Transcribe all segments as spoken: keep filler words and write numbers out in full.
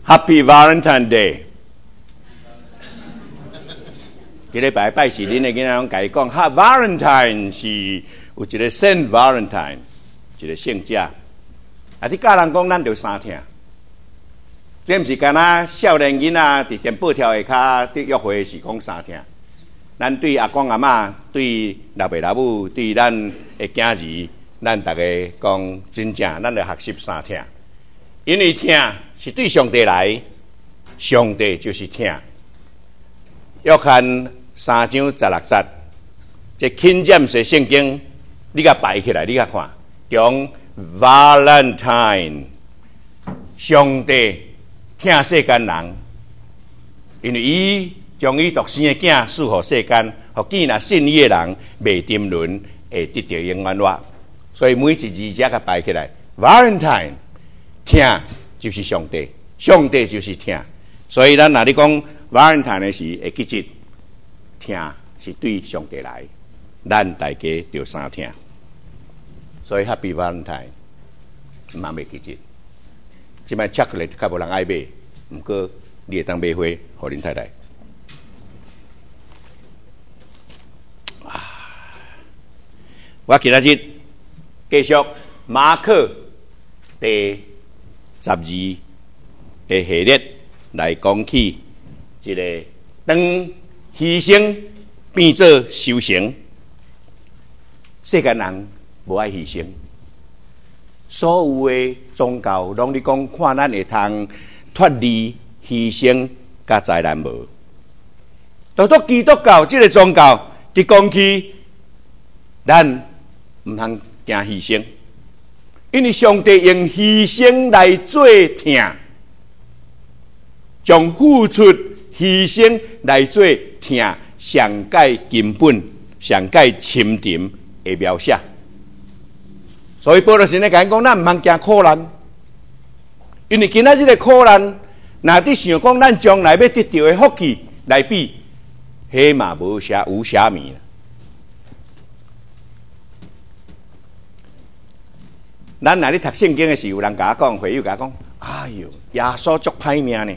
Happy Valentine Day。这礼拜拜是恁的囡仔拢甲伊讲，哈 Valentine 是有一个 Saint Valentine， 一个圣者。啊，你教人讲，咱就三听。这毋是干那少年囡仔伫电报条下骹伫约会是讲三听。咱对阿公阿嬷、对老爸老母、对咱的囝儿，咱大家讲真正，咱来学习三听。因为听是对上帝来，上帝就是听。约翰三章十六节，这轻剑是圣经，你甲摆起来，你甲看，从 Valentine， 上帝听世间人，因为伊将伊独生的囝赐予世间，互见那信伊的人未沉沦，会得到永远活。所以每一字只甲摆起来 ，Valentine。听就是上帝，上帝就是听，所以咱若咧讲 Valentine 的时，会记住听是对上帝来，咱大家就三听。所以 Happy Valentine， 嘛袂记住。即摆巧克力较无人爱买，毋过你会当买回互恁太太。啊！我今仔日继续马可第十二个系列来讲起一个当牺牲变做修行，世间人无爱牺牲，所有的宗教拢咧讲看咱会通脱离牺牲甲灾难无。独独基督教这个宗教伫讲起咱毋通惊牺牲。因为上帝用牺牲来做听，将付出牺牲来做听，上界根本、上界深沉的描写。所以保罗神咧讲，咱毋通惊苦难，因为今仔日个苦难，若伫想讲咱将来要得到的福气来比，迄嘛无啥有啥物。咱若咧读圣经的时候，有人甲我讲，会友甲我讲：“哎哟，耶稣足歹命呢！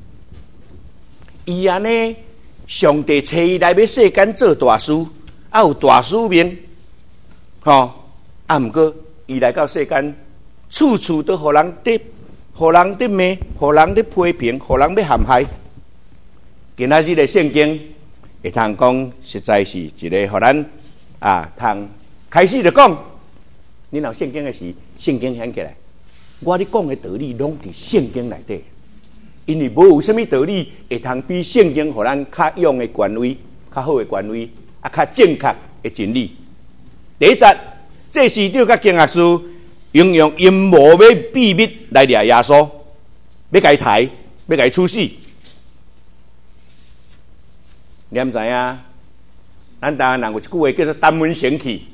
伊安尼，上帝找伊来要世间做大事，啊有大使命，吼、哦、啊！毋过伊来到世间，处处都互人得，互人得骂，互人得批评，互人要陷害。今仔日的圣经会通讲，实在是一个互咱啊，通开始就讲。你若圣经的时，圣经显起来，我咧讲的道理拢伫圣经内底，因为无有啥物道理会通比圣经互咱较用的权威、较好的权威，啊，较正确的真理。第一节，这是对甲经学师应用阴谋的秘密来掠耶稣，要甲伊抬，要甲伊处死。你毋知影？咱台湾人有一句话叫做“单门神器”。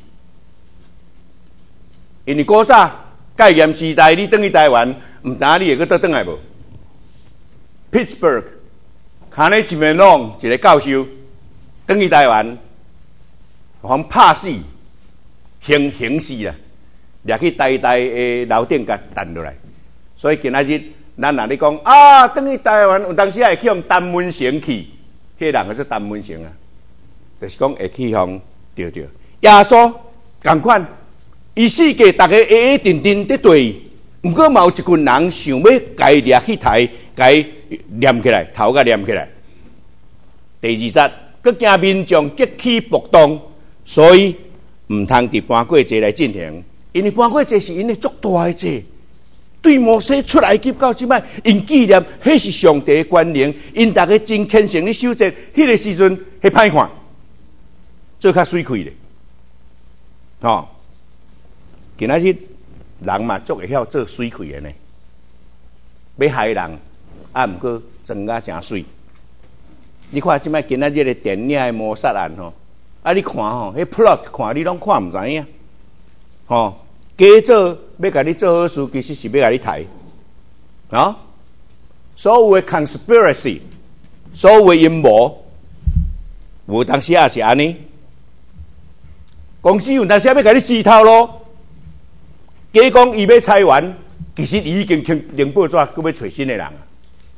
因为古早戒严时代，你转去台湾，毋知影你会搁倒转来无 ？Pittsburgh， 卡内基门隆一个教授转去台湾，互人拍死、行刑死啦，掠去台大的楼顶甲弹落来。所以今仔日咱若咧讲啊，转去台湾有当时会去用单门神去，迄人个是单门神啊，就是讲会去互对对。耶稣共款。伊世界大家会会定定伫对，毋过嘛有一群人想要家掠去抬，家念起来，头甲念起来。第二节，佮惊民众激起暴动，所以毋通伫搬过节来进行，因为搬过节是因的足大的节。对摩西出埃及到即摆，因纪念迄是上帝的关联，因大家真虔诚咧守节，迄个时阵迄歹看，做较水气咧，吼、哦。今仔日人嘛，足会晓做水气的呢，要害人，啊，毋过装甲诚水。你看即摆今仔日的电影的谋杀案吼，啊，你看吼，迄 plot 看你拢看毋知影，吼，假做要甲你做好事，其实是要甲你抬，啊，所有的 conspiracy， 所有的阴谋，有当时也是安尼，公司有当时要甲你撕头咯。假讲伊要裁员，其实伊已经领报纸，佮要找新的人啊。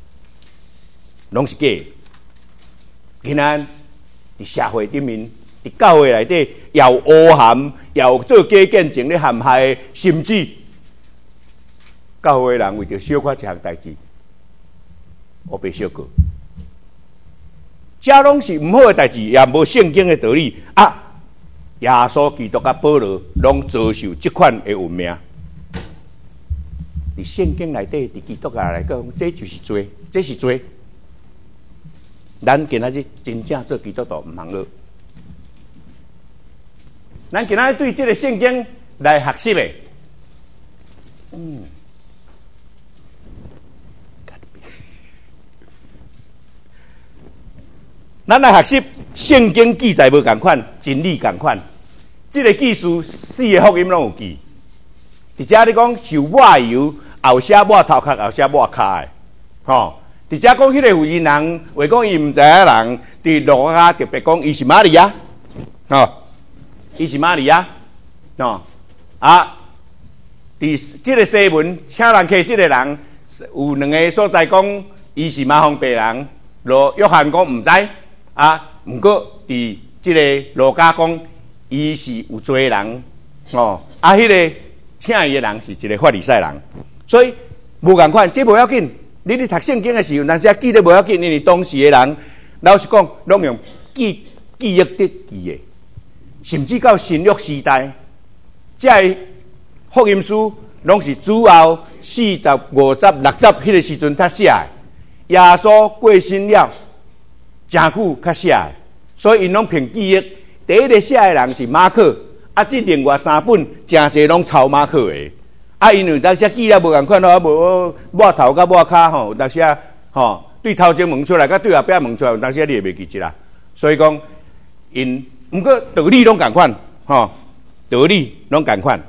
拢是假的。今仔伫社会顶面，伫教会内底，也有乌含，也有做假见证咧陷害，甚至教会人为着小可一项代志，我被小过。这拢是毋好诶代志，也无圣经诶道理啊！耶稣基督甲保罗拢遭受即款诶运命。伫圣经内底，伫基督教来讲，这就是罪，这是罪。咱今仔日真正做基督徒毋通了。咱今仔日对这个圣经来学习诶，嗯。咱来学习圣经记载无共款，真理共款。这个记述四个福音拢有记。伫遮你讲受抹油，后写抹头壳，后写抹骹的，吼。伫遮讲迄个妇人人，话讲伊毋知影人，伫路加特别讲伊是玛利亚，吼，伊是玛利亚，吼啊。伫即个西文，请人客即个人有两个所在讲伊是马蜂病人，罗约翰讲毋知。啊，毋过伫即个路加讲，伊是有罪人，哦，啊，迄、那个请伊的人是一个法利赛人，所以无共款，这无要紧。你咧读圣经的时候，若是记得无要紧，因为当时的人老实讲，拢用记记忆的记的，甚至到新约时代，这个福音书拢是主后四十、五十、六十迄个时阵才写的。耶稣过身了。真久较写的，所以因拢凭记忆。第一个写的人是马可，啊，这另外三本真侪拢抄马可的。啊，因为当时记了无共款咯，无抹头甲抹骹吼，有当时吼对头前问出来，甲对后壁问出来，有当时你会袂记一啦。所以讲，因毋过道理拢共款，吼，道理拢共款，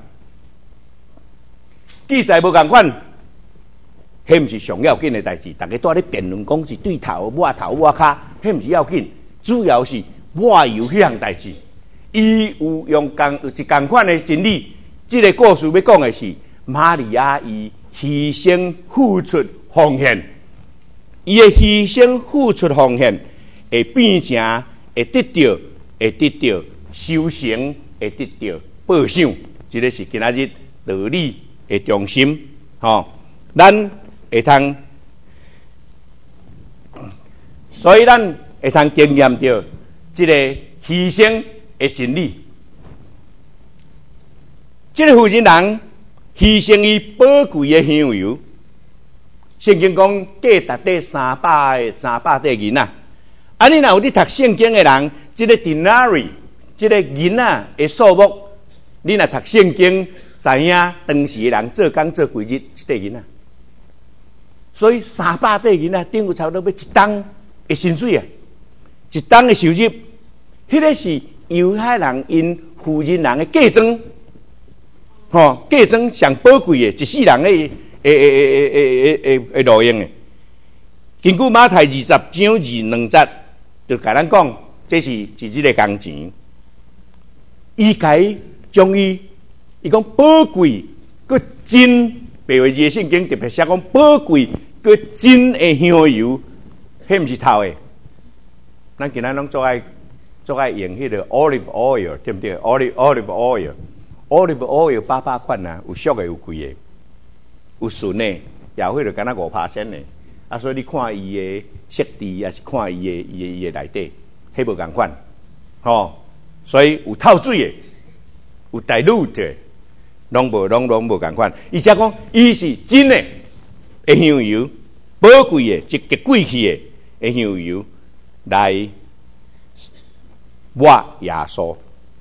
记载无共款。迄毋是上要紧的代志，大家在咧辩论讲是对头抹头抹骹，迄毋是要紧，主要是抹油迄项代志。伊有用共有一共款的真理。这个故事要讲的是玛利亚伊牺牲付出奉献，伊的牺牲付出奉献会变成会得到会得到修成，会得到报赏。这个是今仔日道理的中心，吼，咱。会通，所以咱会通经验到这个牺牲的真理。这个妇人人牺牲伊宝贵的香油，圣经讲价值得三百个三百块银仔。啊，你若有咧读圣经的人，这个 denari， 这个银仔的数目，你若读圣经，知影当时的人做工做几日一块银仔。所以三百块银仔，顶有差不多要一担的薪水啊，一担的收入，迄、那个是犹太人因妇人人的嫁妆，吼、哦，嫁妆上宝贵的，一世人的诶诶诶诶诶诶路用的。根据马太二十章二两节，就甲咱讲，这是一日的工钱。伊改将伊，伊讲宝贵，佮真。白话字的圣经特别写讲宝贵个真的香油，迄毋是头的。咱今仔拢做爱做爱用迄个 olive oil， 对不对 ？olive olive oil，olive oil 八百款啊，有俗的有贵的，有纯的，也有迄个敢若五趴仙的。啊，所以你看伊的色地，也是看伊的伊的伊的内底，迄无共款，吼、哦。所以有透水的，有 dilute 的。拢无，拢拢无共款。而且讲，伊是真诶的香油，宝贵诶，一极贵气诶的香油来抹耶稣。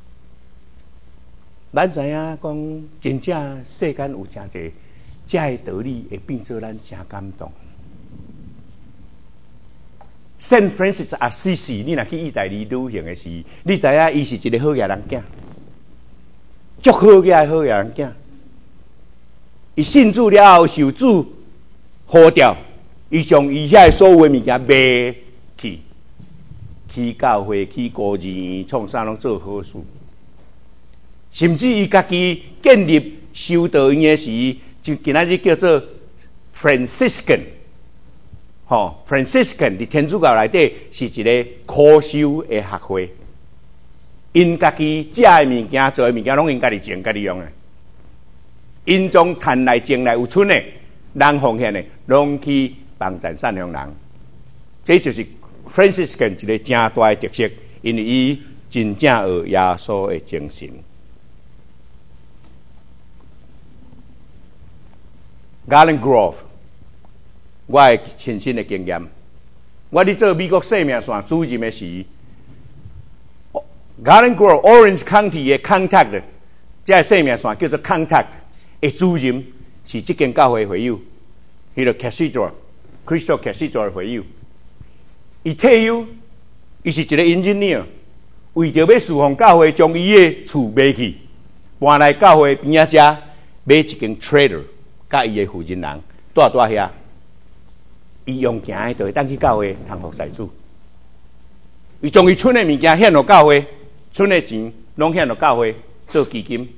咱知影讲，真正世间有真侪这个道理，会变做咱真感动。Saint Francis Assisi， 你若去意大利旅行诶时，你知影伊是一个好野人囝。足好嘅好人囝，伊信主了后受主呼召，伊将伊遐所有嘅物件卖去，去教会、去孤儿院，创啥拢做好事。甚至伊家己建立修道院嘅时，就今仔日叫做 Franciscan， 吼 Franciscan 伫天主教内底是一个苦修的学会，因家己食的物件、做的物件，拢因家己种、家己用的。因将赚来、种来有剩的、人奉献的，拢去帮助善良人。这就是 Franciscan 一个正大的特色，因为伊真正学耶稣的精神。Garland Grove， 我的亲身的经验，我伫做美国生命线主任的时 ，Garland Grove Orange County 的 Contact， 这个生命线叫做 Contact 的主任是这间教会会友，迄个 Cathedral Crystal Cathedral 的会友。伊退休，伊是一个 engineer， 为着要侍奉教会，将伊的厝卖去，搬来教会边仔遮买一间 trailer， 甲伊的负责人住住遐。伊用行的就会当去教会通服侍主。伊将伊剩的物件献予教会，剩的钱拢献予教会做基金。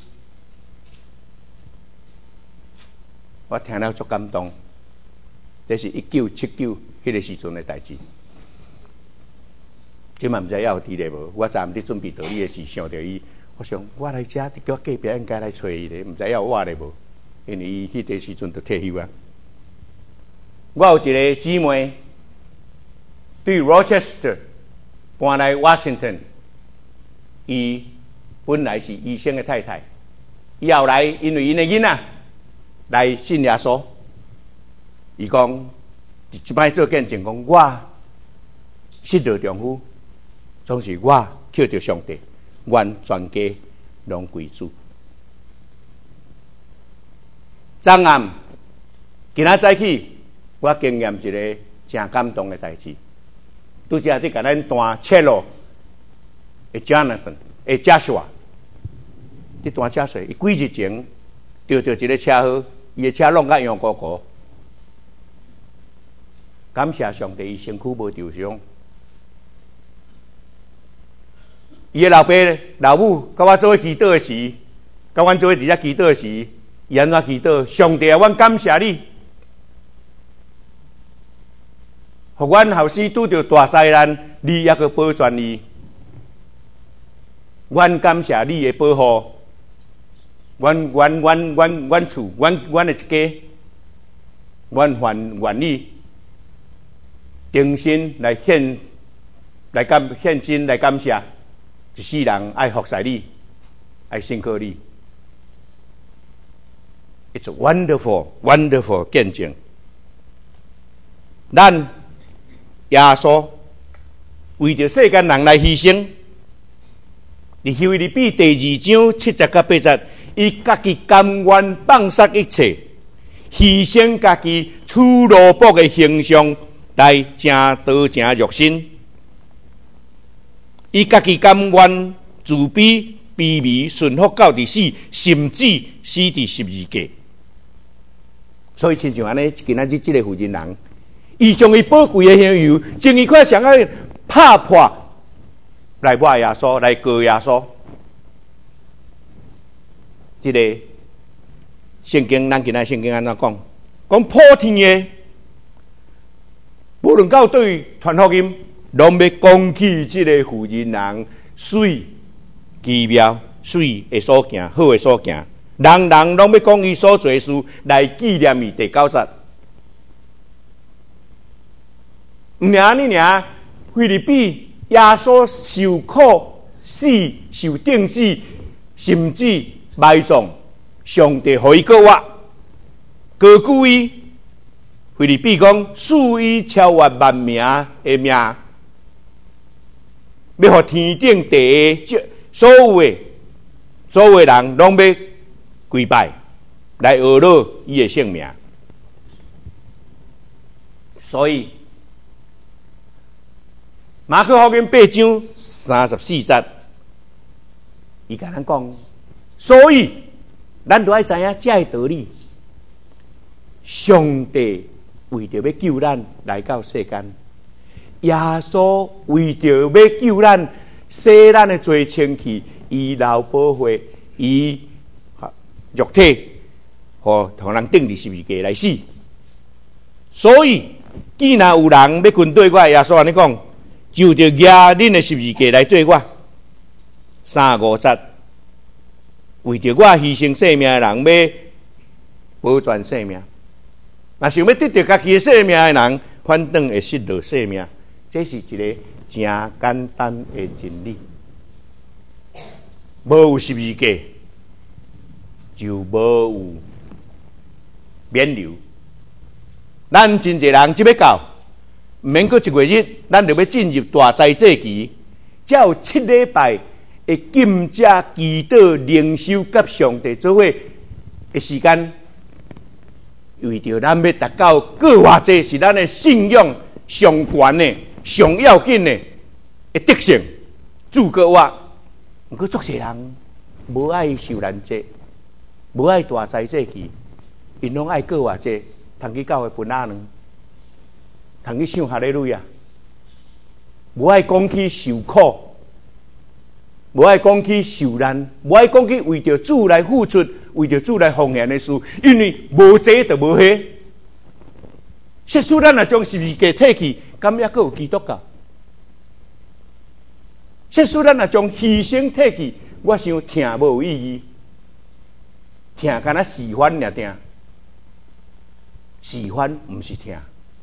我听了足感动，这是一九七九迄个时阵的代志。即嘛毋知还有伫咧无？我昨暗伫准备道理的时，想到伊，我想我来遮，伫叫隔壁应该来找伊咧，毋知还有我咧无？因为伊迄个时阵就退休啊。我有一个姊妹，对 Rochester 搬来 Washington， 伊本来是医生的太太，伊后来因为因的囡仔来信耶稣，伊讲一摆做见证讲我失落丈夫。总是我靠着上帝，愿全家拢归主。昨暗今仔早起，我经验一个真感动的代志。拄则伫甲咱弹切路的 Jonathan 的 Joshua， 伫弹车水，伊几日前钓到一个车祸，伊的车弄甲杨高高。感谢上帝，伊身躯无受伤。伊的老爸、老母，甲我做伙祈祷的时，甲阮做伙伫遮祈祷的时，伊安怎祈祷？上帝啊，阮感谢你，互阮后生拄着大灾难，你抑阁保全伊。阮感谢你的保护，阮阮阮阮阮厝，阮阮的一家，阮愿愿意诚心来献，来感献心来感谢。一世人爱服侍你，爱信靠你。It's a wonderful, wonderful 见证。咱耶稣为着世间人来牺牲，伫腓立比第二章七节到八节，伊家己甘愿放下一切，牺牲家己粗鲁薄的形象来正道正肉身。伊家己甘愿自卑、卑微、顺服到伫死，甚至死伫十字架。所以，亲像安尼，今仔日即个负责人，伊将伊宝贵的香油，将伊块上爱拍破来抹耶稣，来告耶稣。即、这个圣经，咱今仔圣经安怎讲？讲普天的，无论到对传福音。拢要讲起即个负责人水奇妙、水的所行、好的所行，人人拢要讲伊所做的事来纪念伊第九节。毋尔安尼尔，腓立比耶稣受苦、死、受钉死，甚至埋葬，上帝互伊告我，高举伊。腓立比讲，赐伊超越万名的名。要互天顶地下所有的所有的人拢要跪拜，来学乐伊的性命。所以马可福音八章三十四节，伊甲咱讲，所以咱都爱知影这个道理。上帝为着要救咱来到世间。耶稣为着要救咱，洗咱的罪清气，医疗保护，以肉体和同人钉伫十字架来死。所以， 既然有人要跟对我，耶稣安尼讲，就着压恁的十字架来对我。三五节，为着我牺牲性命的人，要保全性命；若想要得到家己的性命的人，反倒会失落性命。这是一个真简单的真理。无有十字架，就无有免流。咱真侪人即要到，毋免过一月日，咱就要进入大灾这期，才有七礼拜的禁食、祈祷、灵修、甲上帝做伙的时间，为着咱要达到过偌济是咱的信仰上悬的、上要紧的的德性。主过我，毋过足侪人无爱受难节，无爱大灾这期，因拢爱过偌济。通去教会分阿呢，通去唱哈利路亚，无爱讲起受苦，无爱讲起受难，无爱讲起为着主来付出，为着主来奉献的事，因为无这就无迄。即使咱若将十字架摕去，敢抑阁有基督教？即使咱若将牺牲摕去，我想听无有意义，听敢若示范尔定。示范毋是听，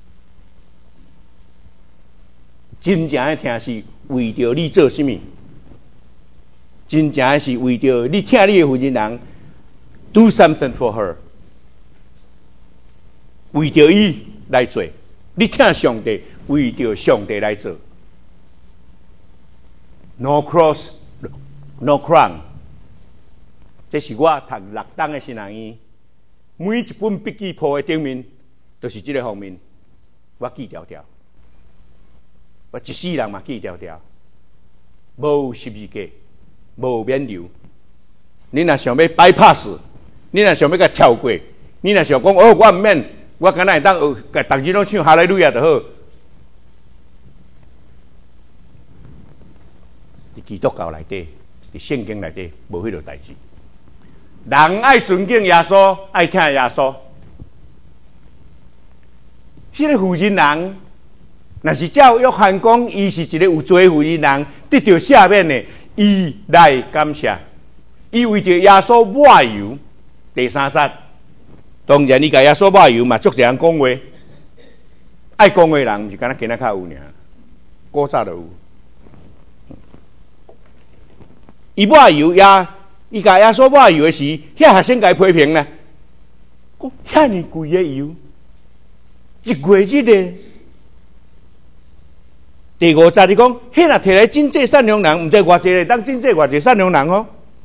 真正的听是为着你做什么？真正的是为着你听你的负责人 ，do something for her， 为着伊来做。你听上帝，为着上帝来做。No cross, no crown。这是我读六档的新人院。每一本笔记簿的顶面，都是这个方面，我记条条，我一世人嘛记条条，无十字架，无免流。你若想要 bypass， 你若想要甲跳过，你若想讲哦，我毋免，我敢若会当学，逐日拢唱哈利路亚就好。伫基督教内底，伫圣经内底，无迄落代志。人爱尊敬耶稣，爱听耶稣。这个负责人，若是照约翰讲，伊是一个有罪负责人，得到赦免的，伊来感谢，伊为着耶稣抹油。第三节，当然伊甲耶稣抹油嘛，足侪人讲话，爱讲话的人，毋是敢若今仔较有尔，古早就有。伊抹油也。伊甲耶稣抹油的时，遐学生甲伊批评呢，讲遐尼贵的油，一月日的。第五节你讲，迄若摕来真济善良人，毋知偌济当真济偌济善良人哦。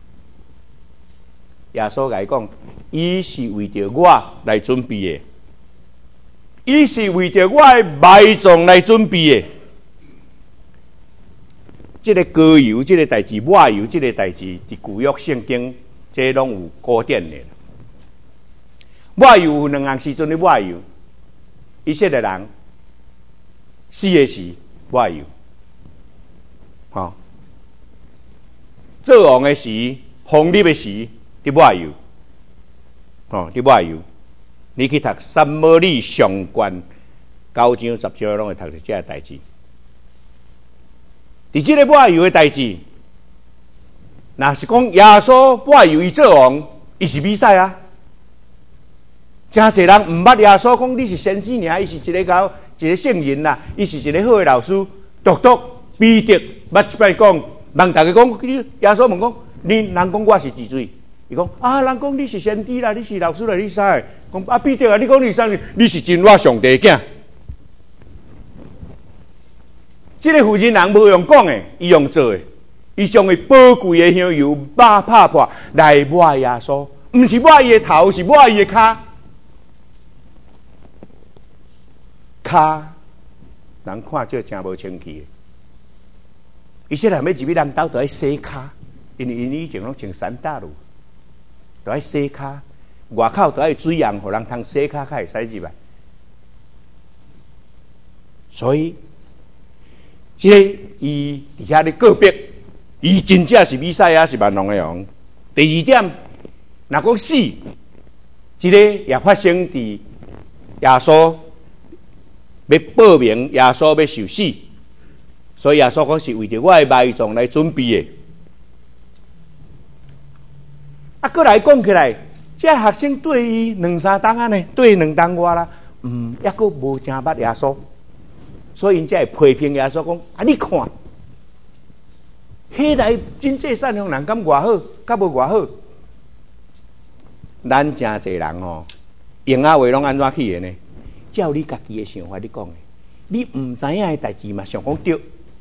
耶稣甲伊讲，伊是为着我来准备的，伊是为着我的埋葬来准备的。这个膏油，这个代志，抹油，这个代志，伫旧约圣经，这拢有古典的。抹油有两项时阵的抹油，以色列人死的时抹油，吼、哦，做王的时、封立的时，伫抹油，吼、哦，伫抹油。你去读《撒母耳上卷》九章十章，拢会读到这个代志。伫即个抹油的代志，若是讲耶稣抹油伊做王，伊是弥赛啊。真侪人毋捌耶稣，讲你是先知尔，伊是一个高一个圣人啦，伊是一个好的老师。独独彼得捌一摆讲，人大家讲，耶稣问讲，你人讲我是几岁？伊讲啊，人讲你是先知啦，你是老师啦，你啥个？讲啊，彼得啊，你讲你啥？你是真我上帝的囝。这个负责人无用讲的，伊用做的，伊将伊宝贵的香油把拍破来抹耶稣，毋是抹伊的头，是抹伊的骹。骹人看这真无清气的，伊说人要入去人兜，就爱洗骹，因为因以前拢穿散打路，就爱洗骹，外口就爱水样，互人通洗骹，较会使入来。所以。即个伊伫遐咧告别，伊真正是弥赛亚，是万王的王。第二点，若讲死，即个也发生伫耶稣要报名耶稣要受死，所以耶稣讲是为着我的埋葬来准备的。啊，过来讲起来，这学生对伊两三档啊呢，对两档外啦，嗯，抑阁无正捌耶稣，所以因才会批评耶稣讲：啊，你看，迄来真济善良人，敢偌好，敢无偌好？咱真济人哦，用啊话拢安怎去的呢？照你家己的想法，你讲的，你唔知影的代志嘛，想讲对，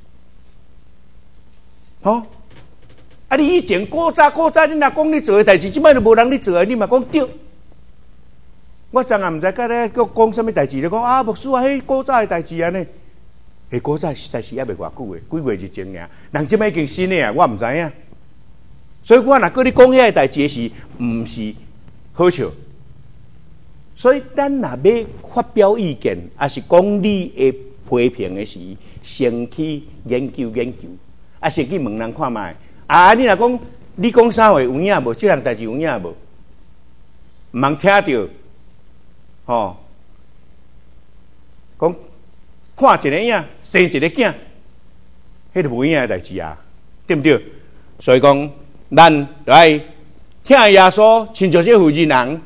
吼、哦？啊！你以前古早古早，你若讲你做的代志，即摆就无人你做的，你嘛讲对。我昨下毋知甲咧讲什么代志，你讲啊，牧师啊，迄古早的代志安尼，迄古早实在是还袂偌久的，几月日前尔，人即摆已经新的啊，我毋知影。所以我若跟你讲遐个代志时，毋是好笑。所以咱若要发表意见，还是讲你的批评的时，先去研究研究，啊，先去问人看卖。啊！你若讲你讲啥话有影无？即样代志有影无？毋通听着，吼、哦，讲看一个影，生一个囝，迄就无影的代志啊，对不对？所以讲，咱来听耶稣，亲像这负责人，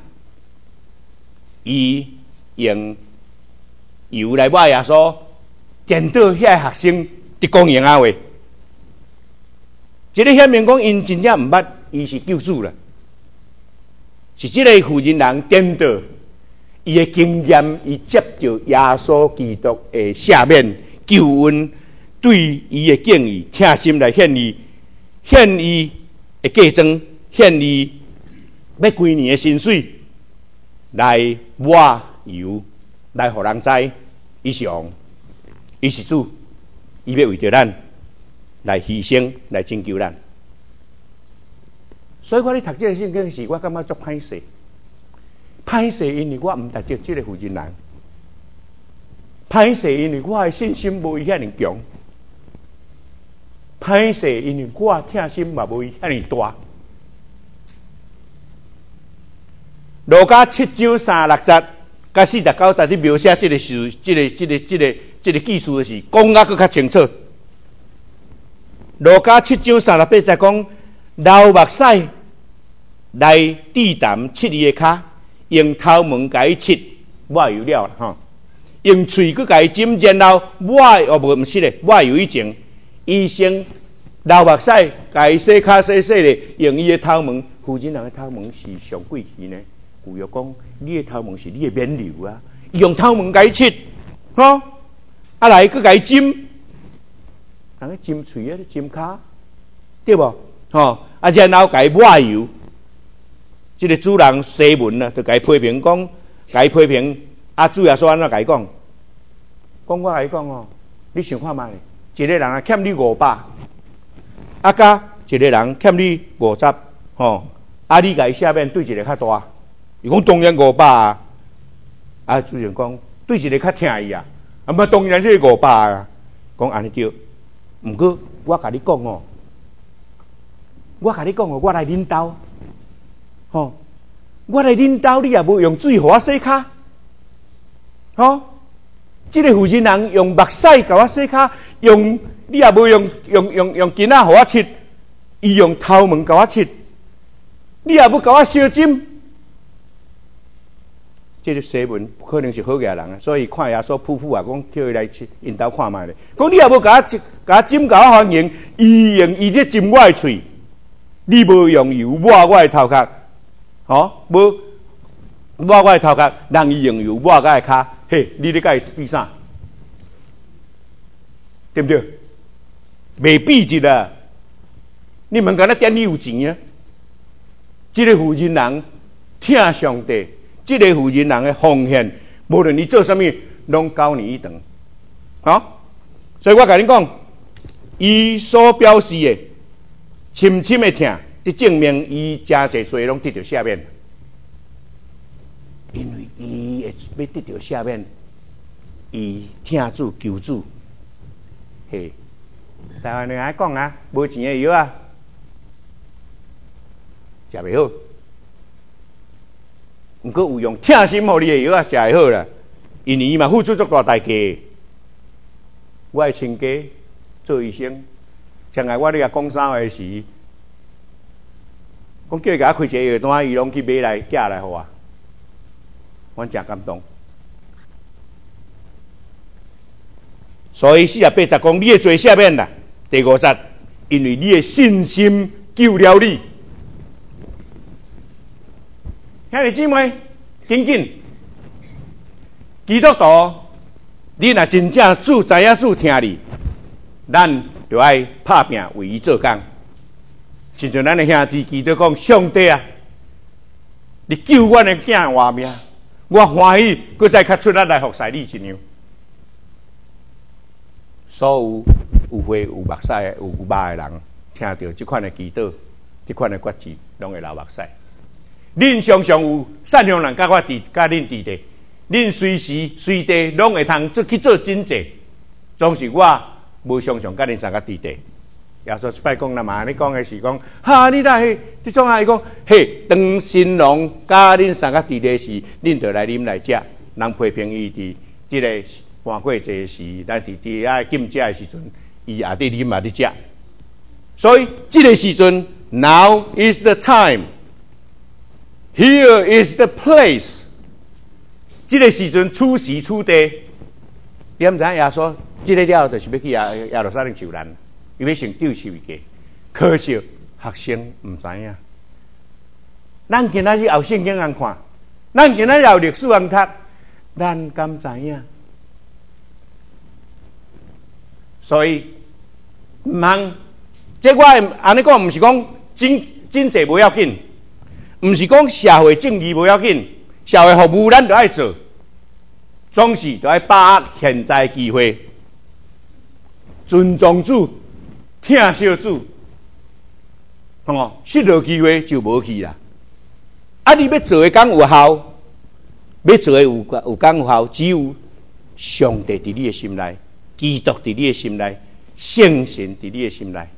伊用油来抹耶稣，颠倒遐学生伫讲闲话。这个显明讲，因真正毋捌，伊是救主啦，是这个负责人颠倒，伊的经验，伊接受耶稣基督的赦免救恩，对伊的敬意，诚心来献伊，献伊的嫁妆，献伊要几年的薪水，来抹油，来互人知，伊是王，伊是主，伊要为着咱来牺牲，来拯救咱。所以我咧读这个圣经时，我感觉足歹势，歹势，因为我毋读着这个负责人，歹势，因为我的信心无伊遐尼强，歹势，因为我疼心嘛无伊遐尼大。路加七章三六节甲四十九节，你描写这个事，这个、这个、这个、这个记述的是讲啊，佫较清楚。路加七章三十八节讲，流目屎来地淡切伊的骹，用头毛甲伊切，抹油了吼。用喙佮甲伊浸，然后抹哦无毋是咧，抹油以前，医生流目屎甲伊洗骹洗洗咧，用伊的头毛，负责人的头毛是上贵气呢。旧约讲，你的头毛是你的免流啊，用头毛甲伊切，吼，啊来佮甲伊浸。人去浸喙啊，浸骹，对无？吼，啊，然后甲伊抹油，即、这个主人西门啊，就甲伊批评讲，甲伊批评啊，主耶稣安怎甲伊讲？讲我甲伊讲哦，你想看卖，一个人啊欠你五百，啊加一个人欠你五十，吼，啊你甲伊下面对一个较大，伊讲当然五百啊，啊主人讲对一个较疼伊啊，啊嘛当然这个五百啊，讲安尼对。毋过，我甲你讲哦，我甲你讲哦，我来恁兜，吼，我来恁兜，你也无用水互我洗骹，吼，即、这个负责人用目屎甲我洗骹，用你也无用用用用筋仔互我切，伊用头毛甲我切，你也无甲我烧针。这个西门可能是好野人啊，所以看耶稣夫妇啊，讲叫伊来因兜看卖咧。讲你也无甲我甲我针甲我欢迎，伊用伊咧针我的喙，你无用油抹我的头壳，吼，无抹我的头壳，人伊用油抹我的骹，嘿，你咧甲伊比啥？对不对？未比一啊！你问敢若点你有钱啊？这个负责人听上帝。这个负责人的奉献，无论你做什么，拢交你一等，好，所以我跟你讲，伊所表示的深深的疼，就证明伊真侪罪拢得到赦免，因为伊会要得到赦免，伊听主求主，嘿，台湾人爱讲啊，无钱的药啊，食袂好。毋过有用疼心互你的药啊，食会好啦。 因为伊嘛付出足大代价。我的亲家做医生，将来我咧甲讲啥话时，讲叫伊甲我开一个药单，伊拢去买来寄来互我，我真感动。所以四十八十讲，你的罪赦免啦。第五节，因为你的信心救了你。兄弟姊妹，紧紧，基督徒，你若真正主知影主听你，咱就爱拍拼为伊做工。亲像咱的兄弟基督讲，上帝啊，你救我的囝活命，我欢喜，搁再较出力来服侍你一样。所有有血有目屎有肉的人，听到这款的祈祷，这款的决志，拢会流目屎。恁常常有善良人，甲我伫甲恁伫地，恁随时随地拢会通做去做真济。总是我无常常甲恁三个伫地。耶稣一摆讲啦嘛，你讲的是讲，哈，你那迄这种啊，伊讲，嘿，当新郎甲恁三个伫地时，恁就来啉来食，人批评伊伫这个。换过这时，咱伫伫啊禁食的时阵，伊也伫啉也伫食。所以这个时阵 ，Now is the time. Here is the place. 这个时阵，此时此地，你毋知影耶稣这个了，就是要去耶耶路撒冷受难，伊要成丢受一个。可惜学生毋知影。咱今仔日后圣经人看，咱今仔日后历史人读，咱敢知影？所以，唔通，即我安尼讲，唔是讲真真济无要紧，唔是讲社会正义无要紧，社会服务咱就爱做，总是就爱把握现在的机会，尊重主，疼惜主，哦，失落机会就无去啦。啊，你要做的讲有效，要做的有有讲有效，只有上帝伫你的心内。基督伫你的心内，圣神伫你的心内。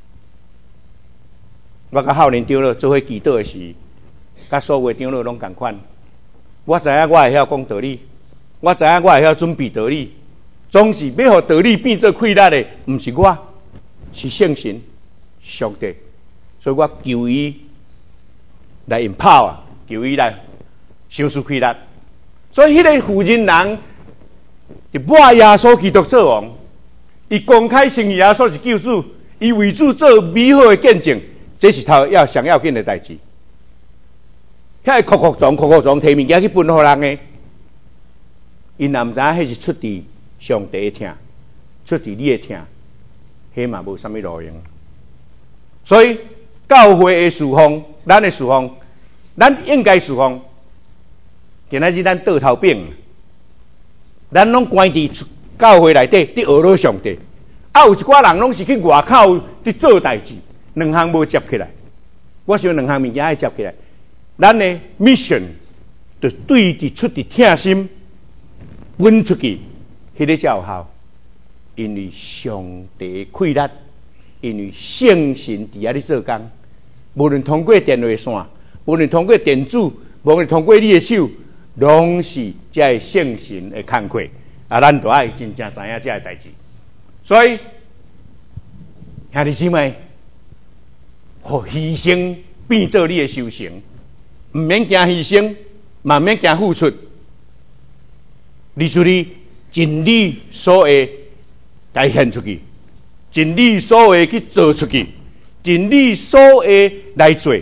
我甲少年长老做伙祈祷的时，甲所有的长老拢共款。我知影我会晓讲道理，我知影我会晓准备道理，总是要互道理变做快乐的，毋是我，是圣神、上帝。所以我求伊来 empower， 求伊来收拾快乐。所以迄个负人人。就把耶稣基督做王，伊公开承认耶稣是救主，伊为主做美好的见证，这是头要上要紧的代志。遐个哭哭撞、哭哭撞，摕物件去分互人的，因若毋知影迄是出自上帝的听，出自你的听，迄嘛无啥物路用。所以教会的侍奉，咱的侍奉，咱应该侍奉。今仔日咱倒头饼。咱拢关伫教会内底，伫学罗上帝。啊，有一寡人拢是去外口伫做代志，两项无接起来。我想两项物件爱接起来。咱的 mission 就对伫出伫疼心，阮出去，迄个才有效。因为上帝快乐，因为圣神伫遐咧做工，无论通过电话线，无论通过电子，无论通过你的手。拢是这圣神的工课，啊，咱就爱真正知影这个代志。所以兄弟姊妹，互牺牲变做你的修行，唔免惊牺牲，嘛免惊付出。你出去尽你所会来献出去，尽你所会去做出去，尽你所会来做。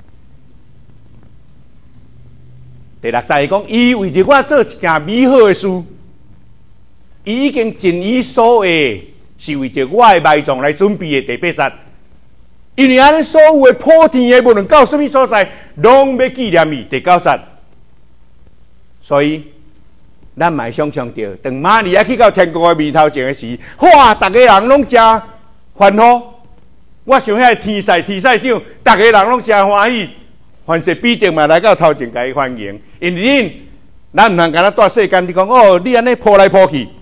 第六节讲，伊为着我做一件美好的事，伊已经尽伊所会，是为着我的埋葬来准备的第八节。因为安尼所有的普天的，无论到什么所在，拢要纪念伊第九节。所以，咱嘛想象着，当马利亚去到天国的面头前的时，哇，逐个人拢真欢呼。我想遐天使、天使长，逐个人拢真欢喜。凡是必定嘛来到头前，甲伊欢迎。因为恁，咱毋通干那带世间，你讲哦，你安尼扑来扑去，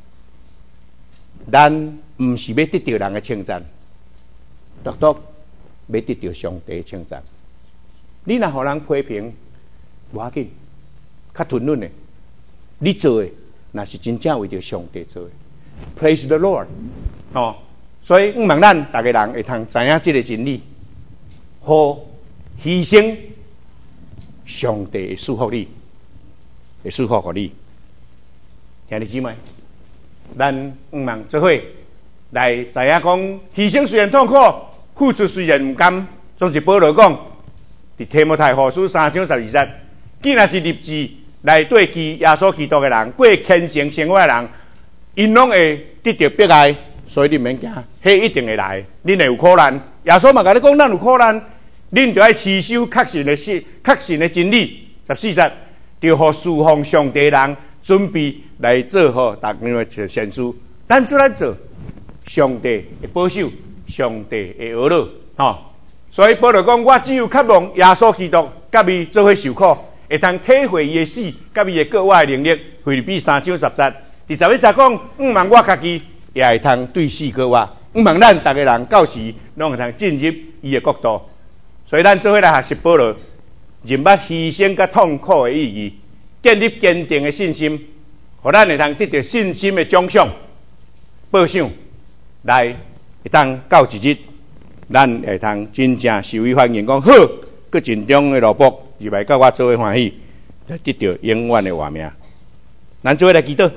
咱毋是要得到人的称赞，独独要得到上帝的称赞。你若互人批评，无要紧，较吞忍的， 你做的那是真正为着上帝做的。Praise the Lord！ 哦，所以毋望咱大家人会通知影这个真理，好牺牲，上帝会祝福你，会祝福给你。兄弟姊妹，咱毋望做伙来知影讲，牺牲虽然痛苦，付出虽然毋甘，总是保罗讲，伫提摩太后书三章十二节，既然是立志来对基耶稣基督的人，过虔诚生活的人，因拢会得到迫害，所以你免惊，迄一定会来。恁会有苦难，耶稣嘛甲你讲，咱有苦难，恁就要持守确信的信、确信的真理。十四节，就互侍奉上帝的人准备来做好逐样的善事。咱做咱做。上帝会保守，上帝会呵乐，吼、哦！所以保罗讲，我只有渴望耶稣基督甲伊做伙受苦，会通体会伊的死，甲伊的国我的能力。腓立比三章十节，第十一节讲，毋望我家己也会通对死国我，毋望咱逐个人到时拢会通进入伊的国度。所以咱做伙来学习保罗，认捌牺牲甲痛苦的意义，建立坚定的信心，互咱会通得到信心的奖赏，报赏。来，会当到一日，咱会通真正受伊欢迎，讲好，佮尽忠的萝卜，入来甲我做伙欢喜，来得到永远的活命。咱做伙来祈祷，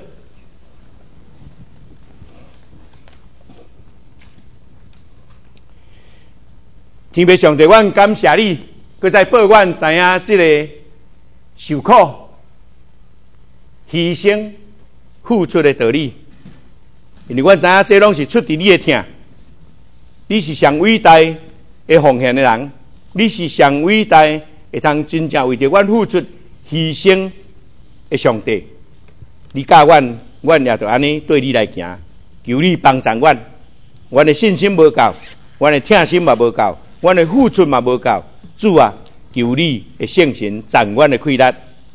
天父上帝，阮感谢你，佮在报阮知影即个受苦、牺牲、付出的道理。因为阮知影，这拢是出自你的疼。你是上伟大的奉献的人，你是上伟大会通真正为着阮付出牺牲的上帝。你教阮，阮也着安尼对你来行。求你帮助阮，阮的信心无够，阮的疼心嘛无够，阮的付出嘛无够。主啊，求你的圣神赞阮的气力。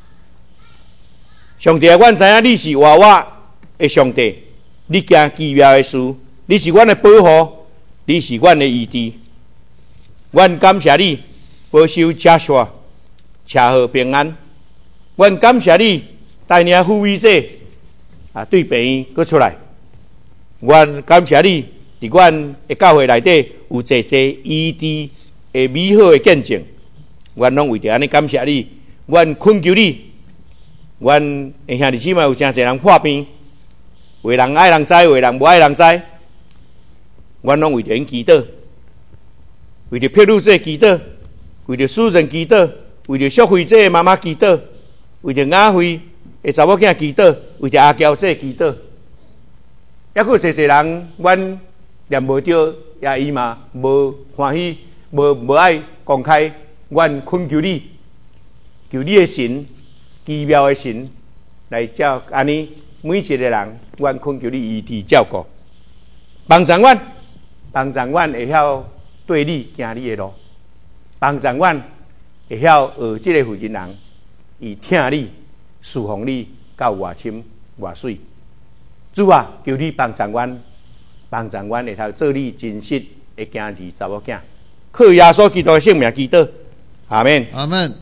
上帝啊，阮知影你是活我的上帝。你行奇妙的事，你是阮的保护，你是阮的医治。阮感谢你保守家属，车祸平安。阮感谢你带领护卫者啊，对病院搁出来。阮感谢你伫阮的教会内底有济济医治的美好的见证。阮拢为着安尼感谢你，阮恳求你，阮的兄弟姊妹有真济人破病。为人爱人知，为人无爱人知，阮拢为着因祈祷，为着撇路者祈祷，为着私人祈祷，为着淑慧者的妈妈祈祷，为着雅慧的查某囝祈祷，为着阿娇者祈祷。还佫有济济人，阮念无着，也伊嘛无欢喜，无无爱公开。阮恳求你，求你的神，奇妙的神来照安尼。每一个人，阮恳求你医治照顾，帮助阮，帮助阮会晓对你行你的路，帮助阮会晓学这个负责人，以听你、侍奉你到偌深偌水。主啊，求你帮助阮，帮助阮会晓做你真实的囝儿查某囝，靠耶稣基督的圣名祈祷，阿门， 阿门。